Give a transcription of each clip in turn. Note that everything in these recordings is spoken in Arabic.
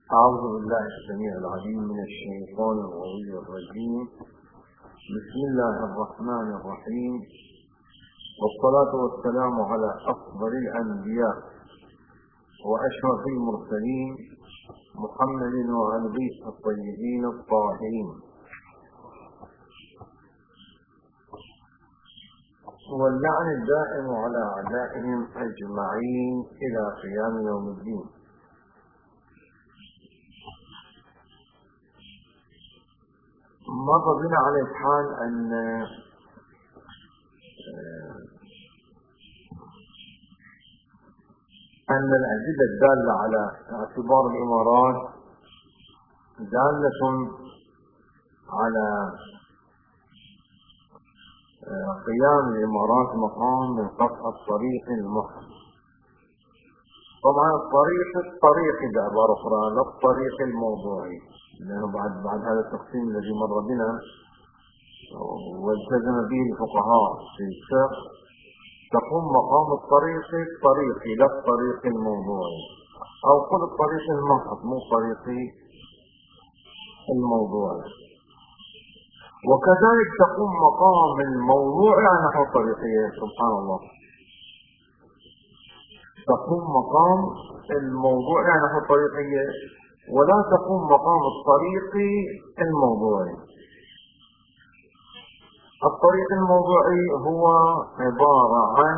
أعوذ بالله السميع العليم من الشيطان الرجيم. بسم الله الرحمن الرحيم، والصلاة والسلام على أفضل الأنبياء وأشرف المرسلين محمد وعلى آله الطيبين الطاهرين، واللعن الدائم على أعدائهم أجمعين إلى قيام يوم الدين. مر بنا على الحال أن الأدلة الدالة على اعتبار الإمارات دالة على قيام الإمارات مقام من قطع الطريق المحرم. طبعا الطريق بعبارة أخرى لا الطريق الموضوعي، لأنه بعد هذا التقسيم الذي مر بنا والتزم به الفقهاء في الفقه تقوم مقام الطريق الطريقي لا الطريق الموضوعي، أو قل الطريق المحض مو الطريق الموضوعي. وكذلك تقوم مقام الموضوع على نحو الطريقية. سبحان الله، تقوم مقام الموضوع على نحو الطريقية ولا تقوم مقام الطريق الموضوعي. الطريق الموضوعي هو عبارة عن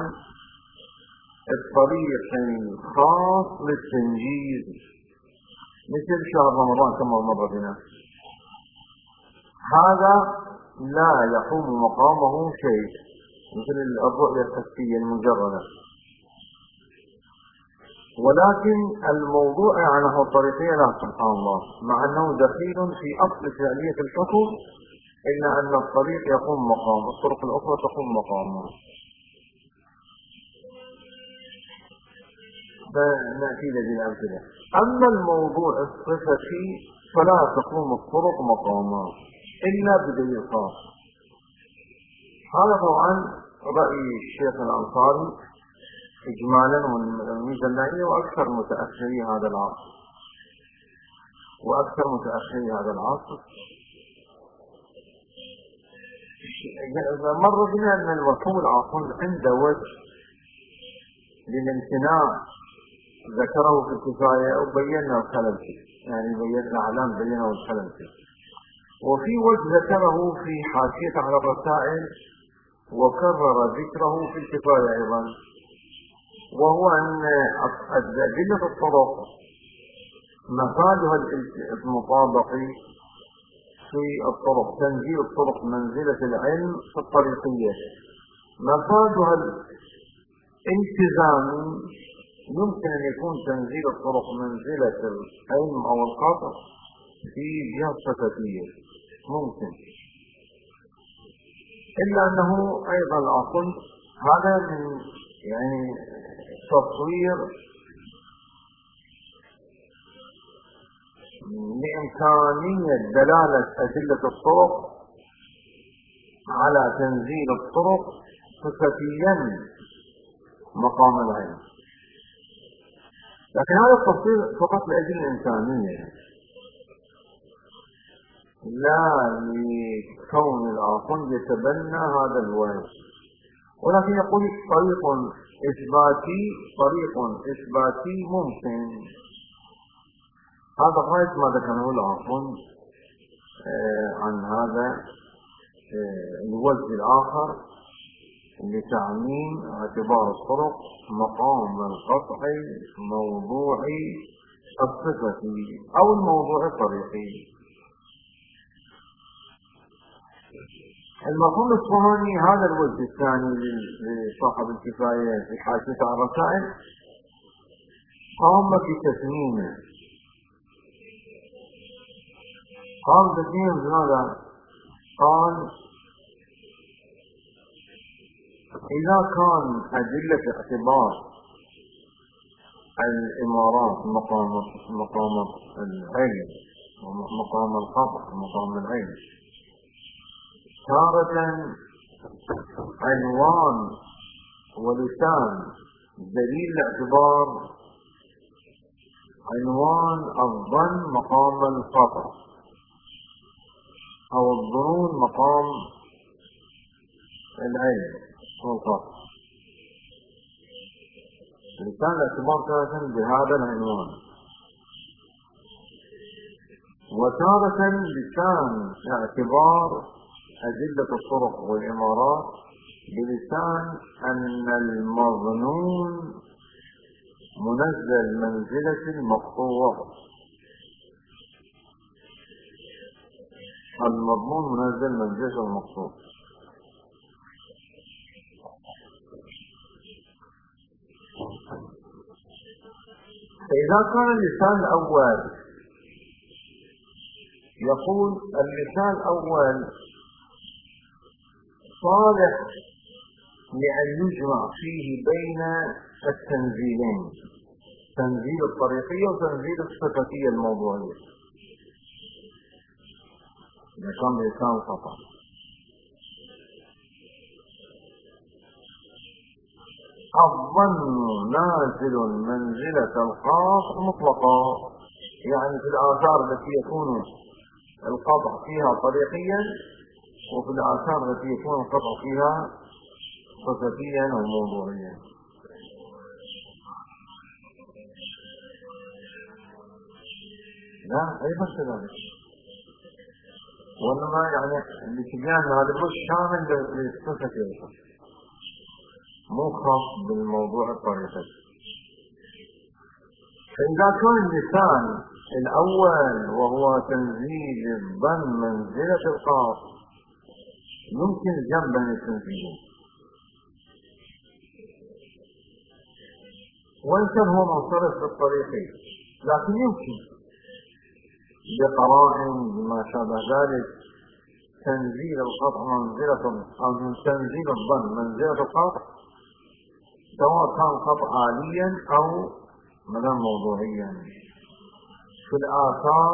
الطريق الخاص للتنجيز، مثل شهر رمضان كما مر بنا، هذا لا يقوم مقامه شيء، مثل الرؤية الحسية المجردة. ولكن الموضوع عنه الطريقية لا، سبحان الله، مع أنه دخيل في أصل فعلية الحكم، إلا أن الطريق يقوم مقام الطرق الأخرى تقوم مقامه. فنأتي لذي الأمثلة. أما الموضوع الصفتي فلا تقوم الطرق مقامه إلا بدليل خاص. هذا طبعا رأي الشيخ الأنصاري إجمالا والميزانية وأكثر متأخري هذا العصر. مر بنا أن المفهوم العاصم عند وجه للامتناع ذكره في الكفاية وبينا الخلل فيه، يعني بينا أعلام بينه الخلل فيه. وفي وجه ذكره في حاشية على الرسائل وكرر ذكره في الكفاية أيضا، وهو أن أدلة الطرق مفادها المطابقي في الطرق، تنزيل الطرق منزلة العلم في الطريقية، مفادها الالتزام يمكن أن يكون تنزيل الطرق منزلة العلم أو القطع في جهة صفتية ممكن، إلا أنه أيضا أقول هذا من يعني تصوير لإمكانية دلالة أدلة الطرق على تنزيل الطرق صفتيا مقام العلم. لكن هذا التصوير فقط لأجل الإنسانية، لا لكون الآخر يتبنى هذا الوجه، ولكن يقول طريق إثباتي ممكن. هذا غاية ما ذكره الآخر عن هذا الوجه الآخر لتعميم اعتبار الطرق مقام القطع موضوعي الصفتي أو الموضوع الطريقي. المفهوم الثاني هذا الوجه الثاني لصاحب الكفاية في حاشية على الرسائل قام في تسميمه. بماذا؟ قال إذا كان أدلة اعتبار الإمارات مقام العلم ومقام القطع مقام العلم تارة عنوان ولسان دليل الاعتبار عنوان الظن مقام القطع، أو الظنون مقام العلم والقطع. لسان الاعتبار تارة بهذا العنوان، وتارة لسان اعتبار أدلة الطرق والإمارات بلسان أن المظنون منزل منزلة المقطوع. المضمون منزل منزلة المقطوع. فإذا كان اللسان الأول يقول اللسان الأول صالح لأن يجمع فيه بين التنزيلين، تنزيل الطريقية وتنزيل الصفتية الموضوعية، إذا كان لسان خطأ. الظن نازل منزلة الخاص مطلقا، يعني في الآثار التي يكون القطع فيها طريقيا، وفي الآثار التي يكون القطع فيها صفتيا أو موضوعيا. لا أيضا كذلك، وإنما يعني الاتجاه هذا مش شامل للصفة أيضا، مو خاص بالموضوع الطريقي. فإذا كان اللسان الأول وهو تنزيل الظن منزلة القاف، يمكن الجمع بين التنزيلين، وإن كان هو منصرف بالطريقي، لكن يمكن بقرائن بما شابه ذلك تنزيل القطع منزلة، أو تنزيل الظن منزلة القطع، سواء كان قطع عاليا أو مثلا موضوعيا في الآثار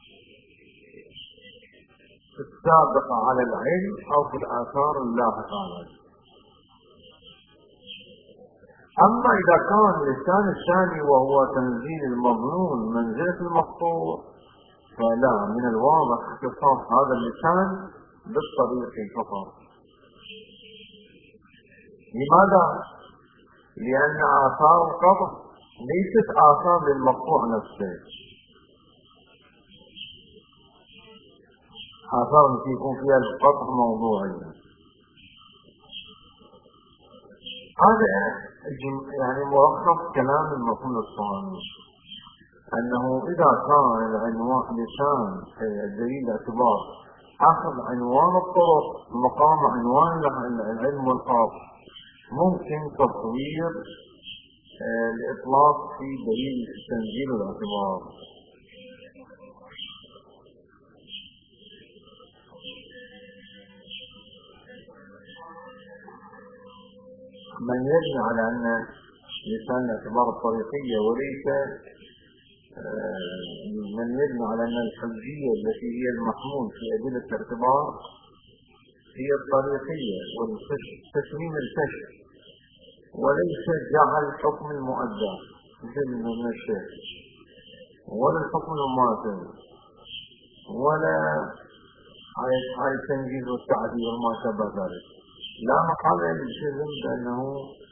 السابقة على العلم أو في الآثار اللاحقة على العلم. أما إذا كان اللسان الثاني وهو تنزيل المظنون منزلة المقطوع، فلا، من الواضح اختصاص هذا اللسان بالطريق فقط. لماذا؟ لأن آثار القطع ليست آثار للمقطوع نفسه، آثار التي يكون فيها القطع موضوعي. هذا يعني ملخص كلام المفهوم الصواني، أنه إذا كان العنوان لسان الدليل الاعتبار أخذ عنوان الطرق مقام عنوان العلم والقاف، ممكن تطوير الإطلاق في دليل التنزيل والاعتبار. من يبني على أن لسان الاعتبار الطريقية، وليس من يبني على أن الحجية التي هي المحمول في أدلة الاعتبار هي الطريقية والتسليم الكشف، وليس جعل حكم المؤدى مثل من الشيخ، ولا الحكم المماثل، ولا على التنجيز والتعديل وما شابه ذلك. لا محل للجزم بأنه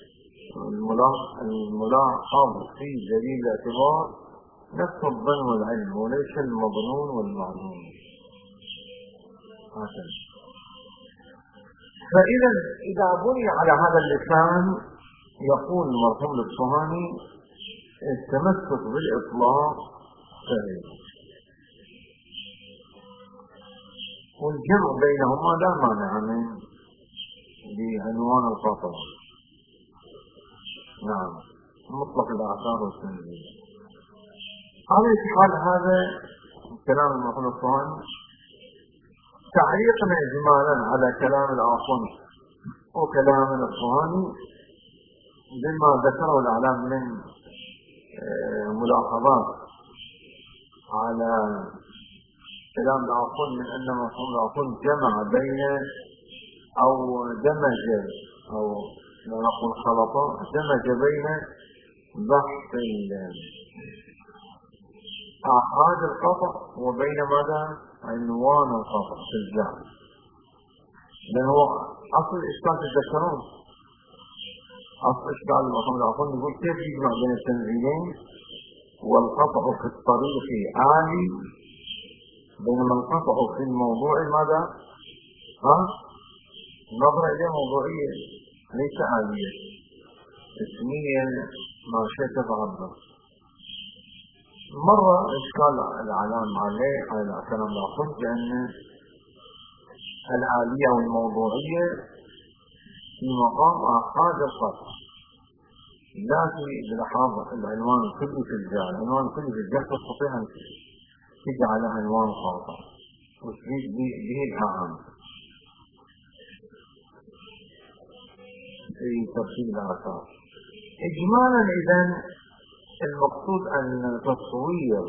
الملاحظ في دليل الاعتبار نفس الظن والعلم، وليس المظنون والمعلوم. فإذا إذا بني على هذا اللسان، يقول المرحوم الإصفهاني التمسك بالإطلاق سهل، والجمع بينهما لا مانع من بعنوان القطع. نعم، مطلق الآثار والتنزيل. على حال هذا كلام المرحوم الإصفهاني. تعليقنا إجمالا على كلام الآخر وكلام الإصفهاني بما ذكره الإعلام من ملاحظات على كلام الآخر، من أن المرحوم الآخر جمع بين أو دمج، أو لا نقول خلط، دمج بين بحث آحاد القطع وبين ماذا؟ عنوان القطع في الجهل. لأن هو أصل الإشكال تتذكرون، أصل إشكال محمد عفان يقول كيف يجمع بين التنزيلين والقطع في الطريق عالي بينما القطع في الموضوع ماذا؟ نظرة إليه موضوعية ليس عالية اسميا ما شئت تعبر. مرة إشكال الإعلام عليه على كلام الأخوة بأن العالية والموضوعية في مقام آحاد القطع، لكن بلحاظ العنوان كله في الجهل، العنوان كله في الجهل تستطيع أن تجعل عنوان خاطئ وتريد به الأعام في ترتيب الآثار. إجمالا إذن المقصود أن تصوير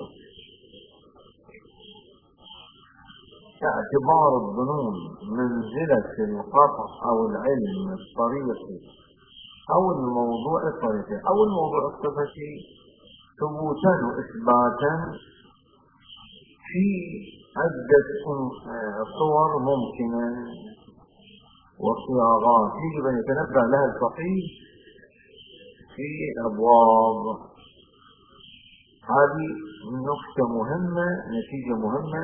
اعتبار الظنون منزلة القطع أو العلم الطريقي أو الموضوع الطريقي أو الموضوع الصفتي ثبوتا وإثباتا في عدة صور ممكنة وصياغات يجب أن يتنبه لها الفقيه في أبواب. هذه نقطة مهمة، نتيجة مهمة،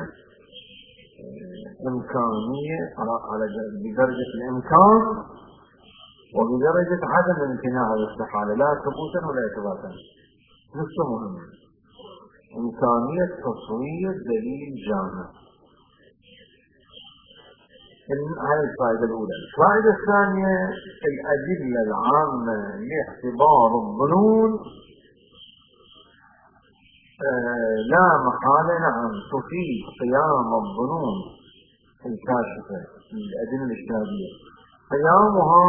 إمكانية بدرجة الإمكان وبدرجة عدم الامتناع والاستحالة، لا ثبوتا ولا إثباتا. نقطة مهمة، إمكانية تصوير دليل جامع. هذه الفائدة الأولى. الفائدة الثانية الأدلة العامة لاعتبار الظنون لا محالة نعم تفيد قيام الظنون الكاشفة الأدلة الاجتهادية، قيامها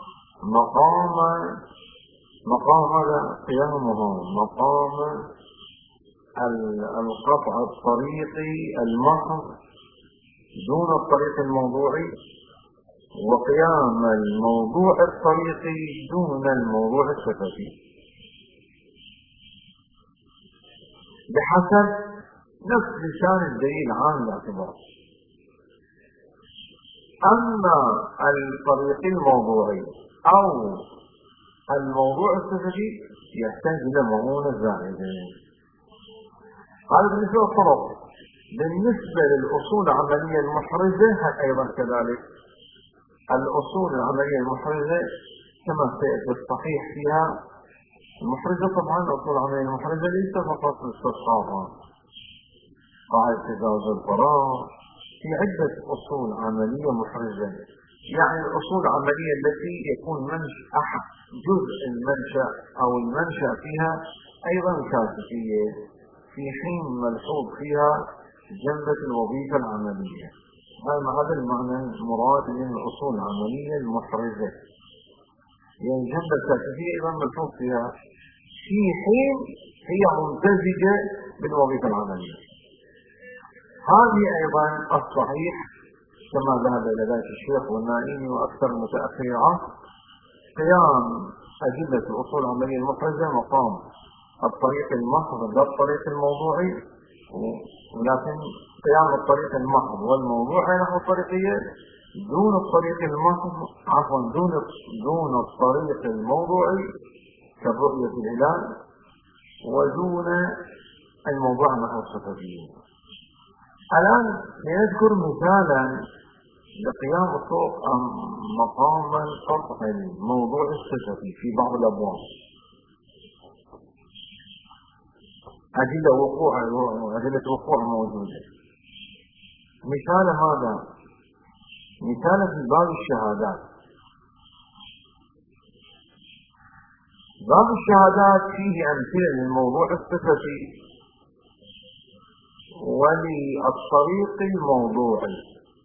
مقام القطع الطريقي المحض دون الطريق الموضوعي، وقيام الموضوع الطريقي دون الموضوع الصفتي بحسب نفس لسان الدليل عن الاعتبار. أما الطريق الموضوعي أو الموضوع الصفتي يحتاج إلى مؤونة زائدة. هذا بالنسبة للطرق. بالنسبة للأصول العملية المحرزة أيضا كذلك. الأصول العملية المحرزة كما سيأتي الصحيح فيها المحرزة، طبعا الأصول العملية المحرزة ليس فقط استصحابها قاعدة تجاوز الفراغ، في عدة أصول عملية محرزة، يعني الأصول العملية التي يكون جزء المنشأ أو المنشأ فيها أيضا كاشفية في حين ملحوظ فيها جنبة الوظيفة العملية. هذا المعنى المراد من الأصول العملية المحرزة، يعني جنبة الكاشفية أيضا ملحوظ فيها في حين هي ممتزجة بالوظيفة العملية. هذه أيضا الصحيح كما ذهب إلى ذلك الشيخ والنائمي وأكثر المتأخرة، قيام أدلة الأصول العملية المحرزة مقام الطريق المحض لا الطريق الموضوعي، ولكن قيام الطريق المحض والموضوعي نحو الطريقية دون الطريق المحض دون الطريق الموضوعي كالرؤية في الهلال، ودون الموضوع نحو الصفتية. الآن نذكر مثالا لقيام الطرق مقام القطع الموضوع الصفتي في بعض الأبواب. أدلة وقوع موجودة. مثال هذا مثال في باب الشهادات. باب الشهادات فيه أمثلة للموضوع الصفتي وللطريق الموضوعي.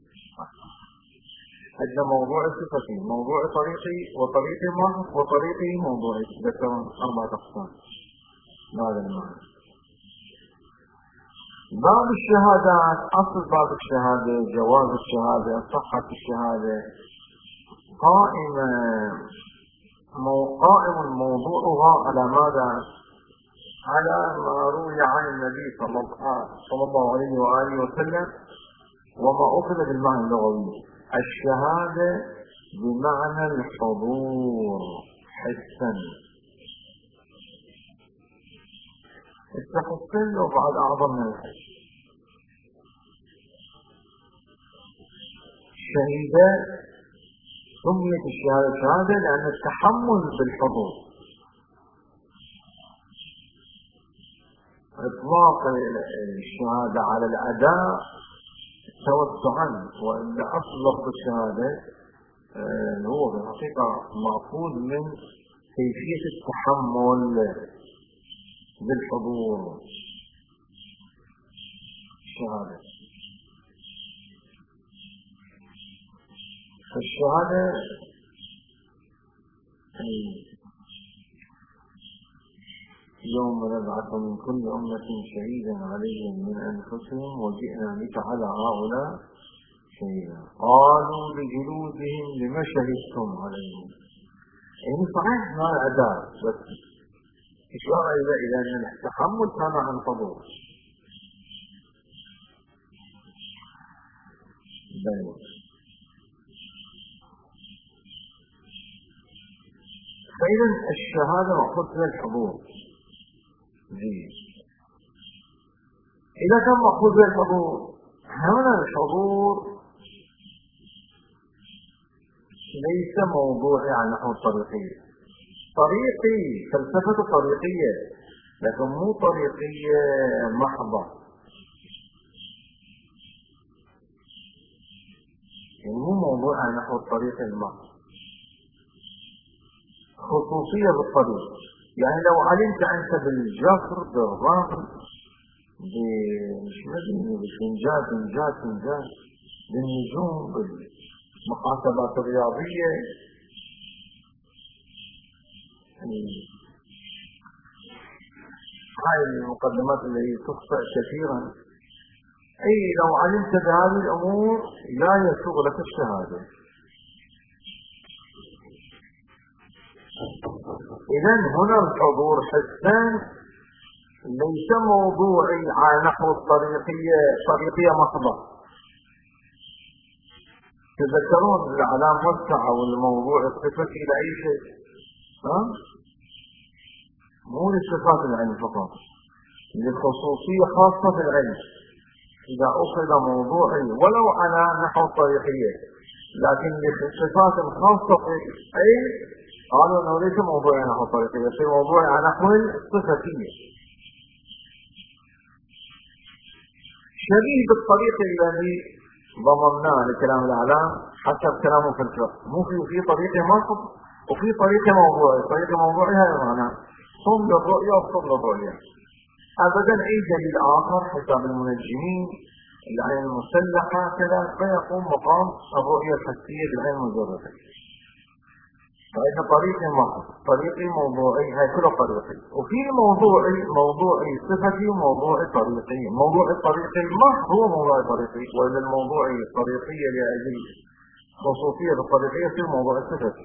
عندنا موضوع صفتي، موضوع طريقي، وطريقي محض، وطريقي موضوعي، ذكرون 4 أقسام. هذا المعنى. باب الشهادات، أصل باب الشهادة، جواز الشهادة، صحة الشهادة، قائم موضوعها على ماذا؟ على ما روي عن النبي صلى الله عليه وآله وسلم وما أخذ بالمعنى اللغوي. الشهادة بمعنى الحضور حسا، التحسن له بعد أعظم من الحس. الشهيدة سميت الشهادة شهادة لأن التحمل بالحضور. إطلاق الشهادة على الأداء توسعا، وإلا أصل الشهادة هو في الحقيقة مأخوذ من كيفية التحمل بالحضور. الشهادة فالشهادة يوم نبعث من كل أمة شهيدا عليهم من أنفسهم وجئنا بك على هؤلاء شهيدا قالوا لجلودهم لما شهدتم عليهم. يعني صحيح ما الأداء، بس إشارة إلى أن التحمل كان عن حضور. فإذا الشهادة مأخوذ من الحضور. إذا كان مأخوذ من الحضور، هنا الحضور ليس موضوعي على نحو الطريقية. طريقي فلسفة طريقية، لكن مو طريقية محضة. يعني مو موضوع على نحو الطريق المحض، خصوصية بالطريق. يعني لو علمت أنت بالجفر بالرمل بالفنجان بالنجوم بالمحاسبات الرياضية، هاي المقدمات التي تخطئ كثيرا، أي لو علمت بهذه الأمور لا يسوغ لك الشهادة. إذن هنا الحضور حسان ليس موضوعي على نحو طريقية محضة. تذكرون الإعلام وسع والموضوع الصفة إلى أي شيء، مو لصفات العلم فقط، لخصوصية خاصة في العلم. إذا أخذ موضوعي ولو على نحو الطريقية لكن لصفات خاصة في العلم، قالوا أنه ليس موضوعي على نحو الطريقية، في موضوعي على نحو الصفتية، شبيه بالطريق الذي ضممناه لكلام الإعلام حسب كلامه في الفقه. مو في طريقة محض وفي طريقة موضوعي. طريقة موضوعي هذا معناه صم للرؤية وصم للرؤية. أبدا أي دليل آخر حساب المنجمين العين المسلحة كذا فيقوم مقام الرؤية الحسية بالعين المجردة. فإذا طريقي محض، طريقي موضوعي، هاي كله طريقي. وفي موضوعي صفتي وموضوعي طريقي. موضوع الطريقي محض هو موضوع طريقي، وإذا الموضوعي الطريقية لأجل خصوصية الطريقية في موضوع الصفتي.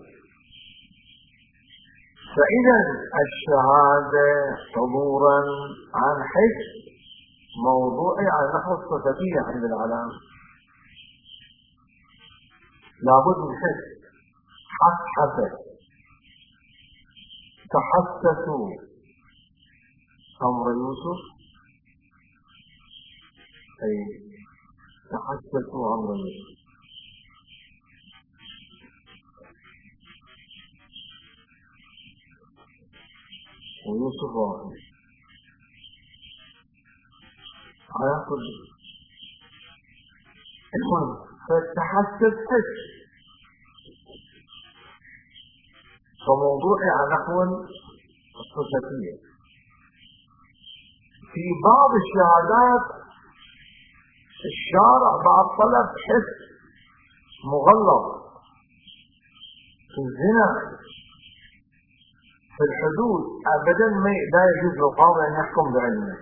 فإذا الشهادة حضورا عن حس موضوعي على نحو الصفتية عند العلام. لابد من حس. حسد تحسسوا أمر يوسف، أي تحسسوا أمر يوسف. ويوسف واحد على كل المهم. فتحسس حس، فموضوعي على نحو الصفتية. في بعض الشهادات الشارع بعد طلب حس مغلظ في الزنا في الحدود، أبدا لا يجوز للقاضي أن يحكم بعلمه.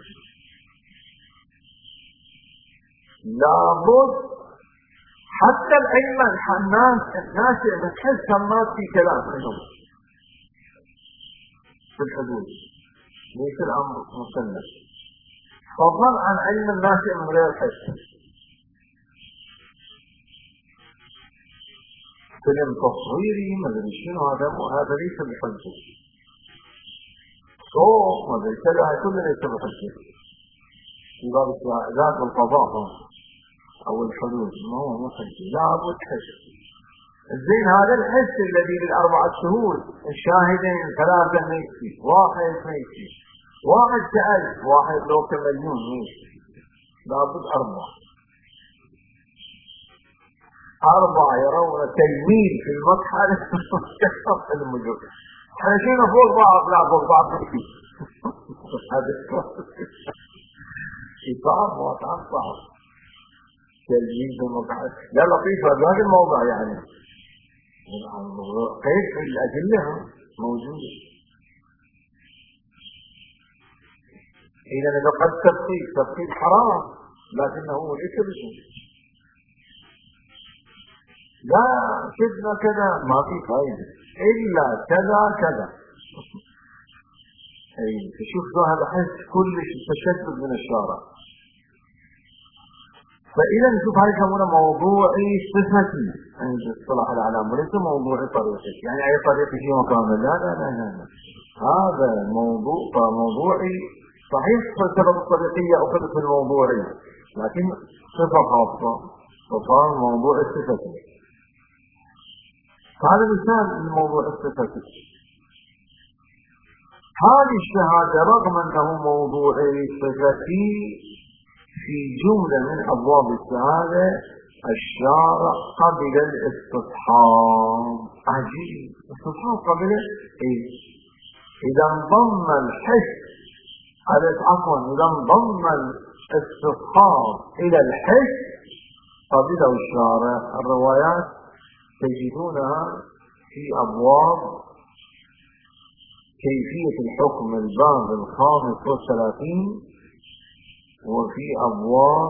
لابد حتى الأئمة الناشئ بتحس الناس في كلام منهم في الحدود، ليس الأمر مسلم، فضلا عن علم الناس من غير حس. فيلم تصويري ما ادري شنو هذا ليس بحجة. صوت ما ادري كذا هاي كلها ليس بحجة في باب ذات القضاء او الحدود، ما هو محجة، لابد حس. الزين هذا الحس الذي للأربعة شهود، الشاهدين 3 ما يكفي، 1 ما يكفي، 1 كألف، 1 لو كمليون ما يكفي، لابد 4 يرون تلميذ في المطحن في المجر. احنا شينا فوق بعض، لا فوق بعض نكفي. هذا صعب وطعم صعب. تلميذ في المطحن لا لطيف هذا الموضع يعني. كيف الأدلة موجودة. إذا قد تفصيل حرام لكنه ليس بشيء. لا كذا كذا ما في فائدة إلا كذا كذا. أي تشوف هذا حس كلش تشدد من الشارع. فإذا نشوف هذا كمونه موضوعي صفتي عند اصطلاح الأعلام وليس موضوعي طريقي، يعني أي طريقي في مكان لا لا لا لا هذا موضوعي صحيح سبب الطريقية أو سبب الموضوعي، لكن صفة خاصة فصار موضوع الصفتي. هذا مثال الموضوع الصفتي. هذه الشهادة رغم أنه موضوعي صفتي في جملة من أبواب الشهادة الشارع قبل الاستصحاب. عجيب، استصحاب قبل إيه؟ إذا انضم الحس عفوا إذا انضم الاستصحاب إلى الحس قبله الشارع. الروايات تجدونها في أبواب كيفية الحكم الباب 35 وفي أبواب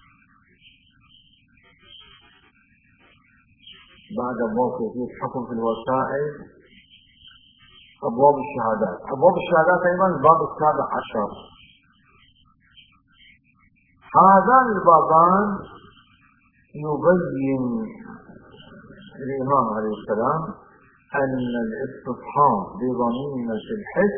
بعد أبواب كيفية الحكم في الوسائل أبواب الشهادات. أبواب الشهادات أيضا الباب 17. هذان البابان يبين الإمام عليه السلام أن الاستصحاب بضميمة الحس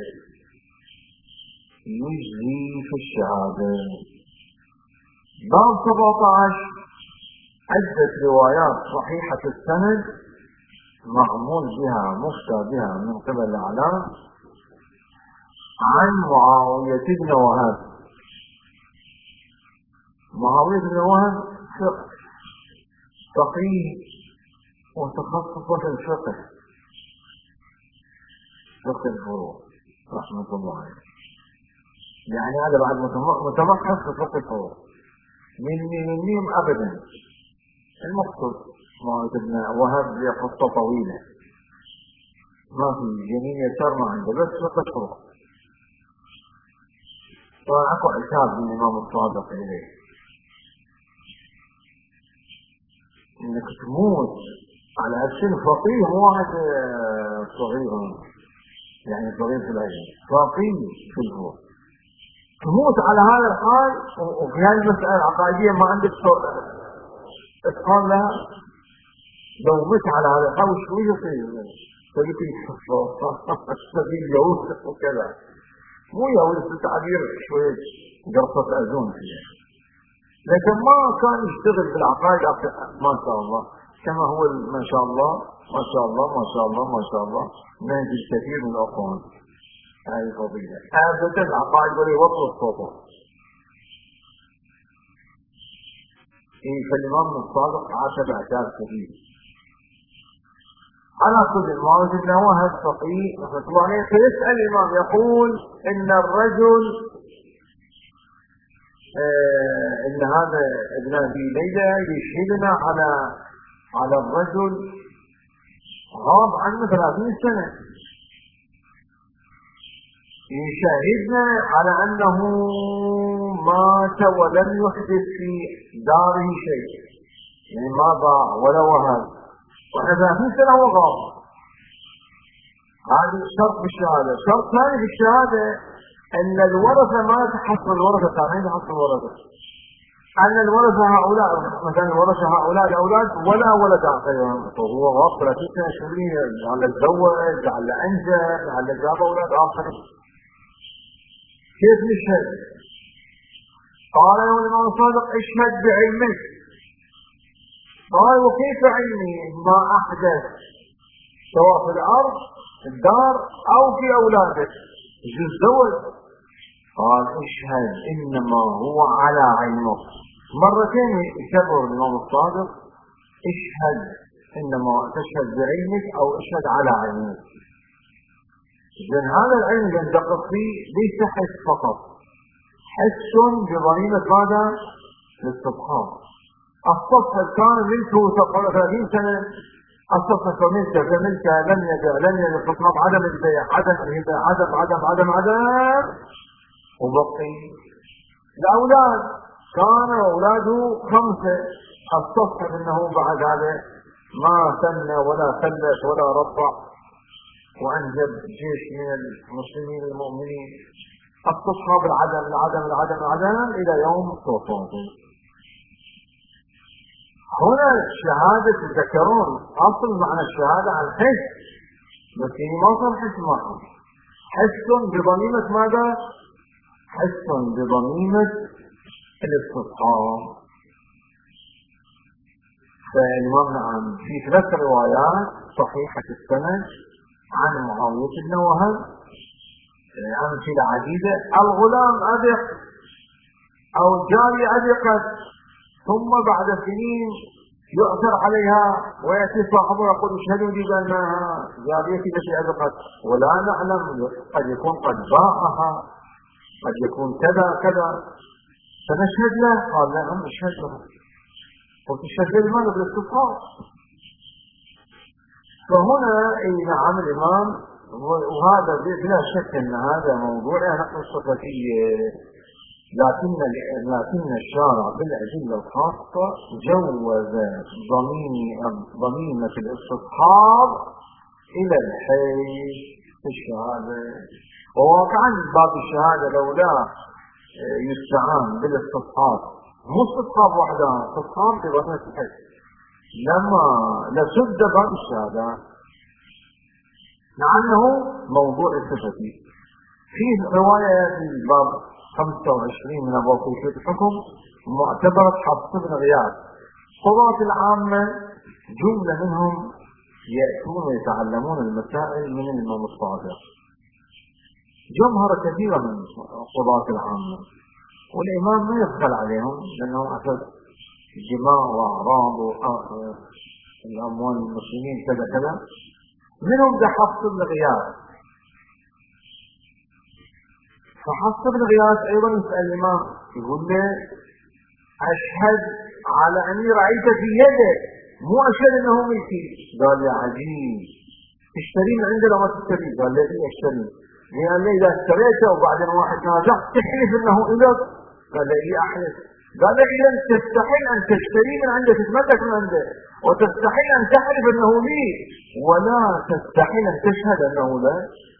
يجري في الشهادة. باب 17 عدة روايات صحيحة السند معمول بها مفتى بها من قبل الأعلام عن معاوية بن وهب. معاوية بن وهب فقيه وتخصص في الفقه، فقه الفروع رحمة الله عليه. يعني هذا بعد متمحص في فقه الفروع من أبدا. المقصود معاوية بن وهب هي قصة طويلة ما في جميع يسار ما عنده، بس فقه الفروع. طبعا أكو عتاب من الإمام الصادق إليه إنك تموت على السن فقيه، مو واحد صغير يعني صغير في العلم، فقيه في الفروع، تموت على هذا الحال وفي هذه المسألة العقائدية ما عندك اتقان لها. لو مت على هذا الحال شو يصير؟ تبي تبي يوسف وكذا، مو يوسف تعبير شوية قرصة أذون فيها، لكن ما كان يشتغل في العقائد ما شاء الله كما هو ما شاء الله ما شاء الله ما شاء الله ما شاء الله ناجي الكثير من الأخوان. هذه فضيلة أبدا العقائد ولا يوصل صوته. فالإمام الصادق عاتب عتاب كثير. على كل المعاوية بن وهب فقيه رحمة الله عليه فيسأل الإمام يقول إن الرجل إن هذا ابن أبي ليلى يشهدنا على الرجل غاب عنه 30 سنة، يشهدنا على أنه مات ولم يحدث في داره شيء، يعني ما ضاع ولا وهب، وإحنا 30 سنة هو غاب. هذا شرط بالشهادة. شرط ثاني بالشهادة أن الورثة ما تحصل الورثة تعمين تحصل الورثة، أن الورثة هؤلاء مثلا الورثة هؤلاء الأولاد ولا ولد آخرهم، فهو غافل 30 سنة شهرية على الزوج على أنجب على جاب أولاد آخرين. كيف نشهد؟ قال له الإمام الصادق اشهد بعلمك. قال وكيف علمي؟ ما أحدث سواء في الأرض في الدار أو في أولادك يجوز زوج. قال اشهد إنما هو على علمك. مرتين يكرر الإمام الصادق اشهد، إنما تشهد بعلمك أو اشهد على علمك. إذن هذا العلم اللي ندقق فيه ليس حس فقط، حس بضميمة ماذا؟ الاستبحار. الصفحة الكامل منه 30 سنة، الصفحة فملك لم يدع الاستبحار، عدم البيع عدم الهبة عدم وبقي الأولاد كان أولاده 5، الصفحة منه بعد هذا ما ثنى ولا ثلث ولا ربع وأنجب جيش من المسلمين المؤمنين، الصفحة بالعدم إلى يوم توفاته. هنا الشهادة تذكرون أصل معنى الشهادة عن حس، بس ما صار حس معه، حس بضميمة ماذا؟ حس بضميمة الاستبحار. فالإمام نعم في 3 روايات صحيحة السند عن معاوية بن وهب عن أمثلة عديدة، الغلام أبق أو الجارية أبقت ثم بعد سنين يؤثر عليها ويأتي صاحبه يقول اشهدوا لي بأنها جاريتي التي أبقت ولا نعلم، قد يكون قد باعها قد يكون كذا فنشهد له. قال لا نشهد له. قلت اشهد لماذا؟ بالاستبحار. فهنا نعم الإمام، وهذا بلا شك أن هذا موضوع نقل الصفتية، لكن الشارع بالأدلة الخاصة جوز ضميمة الاستبحار إلى الحي في الشهادة. وواقعا باب الشهادة لولا يستعان بالاستبحار، مو استبحار وحدها، استبحار بضميمة الحي، لما لسد باب الشهادة لأنه موضوع الصفتي. فيه رواية في الباب 25 من أبواب كيفية الحكم معتبرة حفص بن غياث. قضاة العامة جملة منهم يأتون ويتعلمون المسائل من الإمام الصادق، جمهرة كثيرة من قضاة العامة، والإمام ما يدخل عليهم لأنه أخذ دماء وأعراض الأموال المسلمين كذا. منهم ده حفص بن غياث. فحفص بن غياث أيضا يسأل الإمام يقول له أشهد على أني رأيت في يده، مو أشهد أنه ملكي. قال يا عجيب، تشتري من عندنا ما تشتري؟ قال لي أشتري. قال لي إذا اشتريته وبعدين واحد نازع تحلف أنه إلك؟ قال لي أحلف. قال لي إذا تستحيل أن تشتري من عنده تتملك من عنده، وتستحيل أن تحلف أنه لي، ولا تستحيل أن تشهد أنه لا.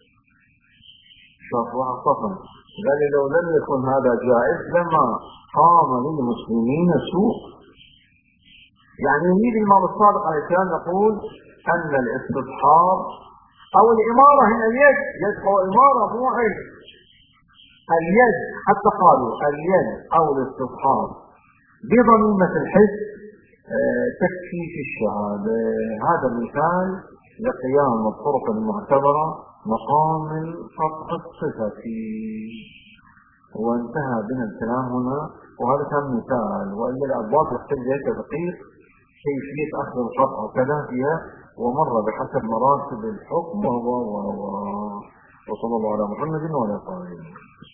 شافوا عصفا. قال لو لم يكن هذا جائز لما قام للمسلمين سوء. يعني يريد الإمام الصادق عليه السلام يقول أن الاستبحار أو الإمارة هنا اليد هو إمارة مو عين، اليد حتى قالوا اليد أو الاستبحار بضميمة الحس تكفي في الشهادة. هذا مثال لقيام الطرق المعتبرة مقام القطع الصفتي. وانتهى بنا الكلام هنا، وهذا كان مثال، وإلا الأبواب تحتاج تدقيق كيفية أخذ القطع وكذا فيها، ومر بحسب مراتب الحكم وصلى الله على محمد وعلى آله.